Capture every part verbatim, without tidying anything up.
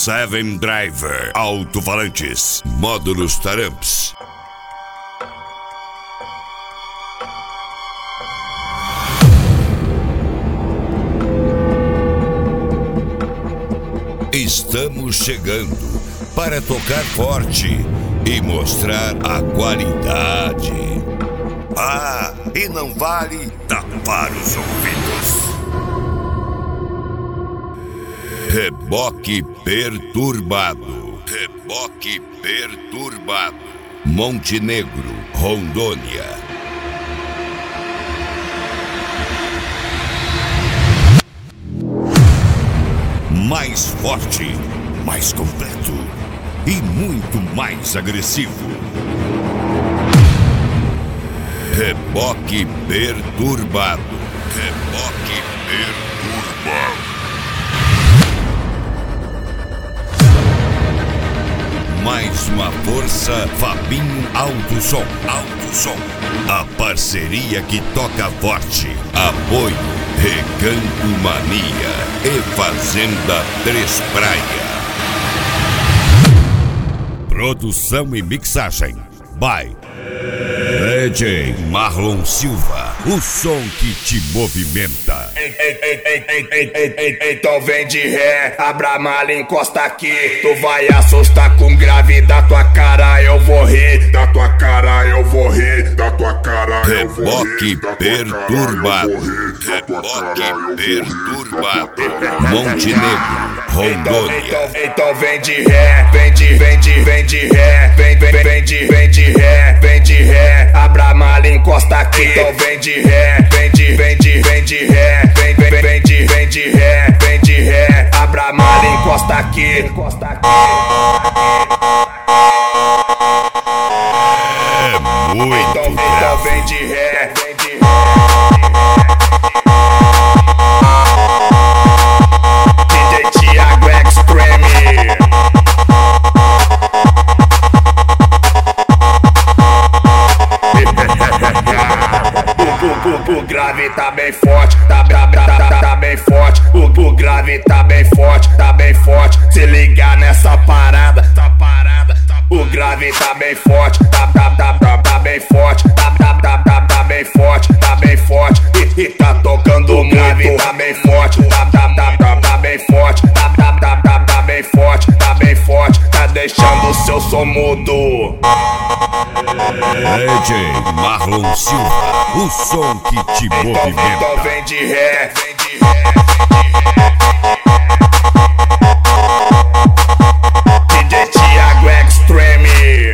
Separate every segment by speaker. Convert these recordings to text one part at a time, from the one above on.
Speaker 1: Seven Driver, alto-falantes, módulos Taramps. Estamos chegando para tocar forte e mostrar a qualidade. Ah, e não vale tapar os ouvidos. Reboque perturbado. Reboque perturbado. Montenegro, Rondônia. Mais forte, mais completo e muito mais agressivo. Reboque perturbado. Reboque perturbado. Mais uma força, Fabinho Alto Som. Alto Som. A parceria que toca forte. Apoio, Recanto Mania e Fazenda Três Praia. Produção e mixagem by D J Marlon Silva, o som que te movimenta.
Speaker 2: Ei, ei, ei, ei, ei, ei, ei, ei, então vem de ré, abra a mala, encosta aqui. Tu vai assustar com grave, da tua cara eu vou rir. Da tua cara eu vou rir, da tua cara eu vou rir.
Speaker 1: Reboque perturbado. Reboque perturbado. Montenegro, Rondônia.
Speaker 2: Então, então vem de ré, vem de, vem de, vem de ré, vem, vem, vem de, vem de ré, vem de ré, abra a mala, encosta aqui. Então vem de ré, vem de, vem de, vem de ré, vem, vem, vem de, vem de ré, vem de ré, abra a mala, encosta aqui. Encosta aqui.
Speaker 1: É muito
Speaker 2: Então, então vem de ré, vem de ré. O grave tá bem forte, tá, tá, tá, tá, tá bem forte. O, o grave tá bem forte, tá bem forte. Se ligar nessa parada, tá parada. O grave tá bem forte, tá, tá, tá, tá, tá bem forte. Tá, tá, tá, tá, tá bem forte, tá bem forte. E, e tá tocando o grave tá bem forte, tá, tá, tá, tá, tá bem forte. Tá, tá, tá, tá, tá bem forte, tá bem forte. Tá deixando o seu som mudo.
Speaker 1: D J Marlon Silva, o som que te
Speaker 2: Então,
Speaker 1: movimenta.
Speaker 2: então vem de ré, vem de ré. D J Thiago Extreme.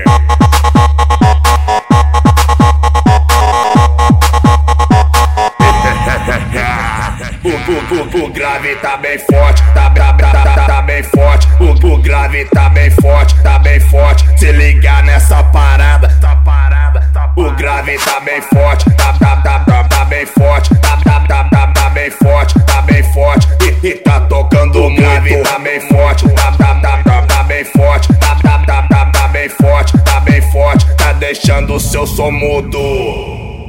Speaker 2: O, o, o, o grave tá bem forte, tá, tá, tá, tá, tá bem forte. O, o grave tá bem forte, tá bem forte. Se ligar nessa parada, tá parada. O grave tá bem forte, tá, tá, tá, tá, tá bem forte. Tá, tá, tá, tá, tá bem forte, tá bem forte. E, e tá tocando o grave tá bem forte, tá, tá, tá, tá, tá bem forte. Tá, tá, tá, tá, tá bem forte, tá bem forte. Tá deixando o seu som mudo.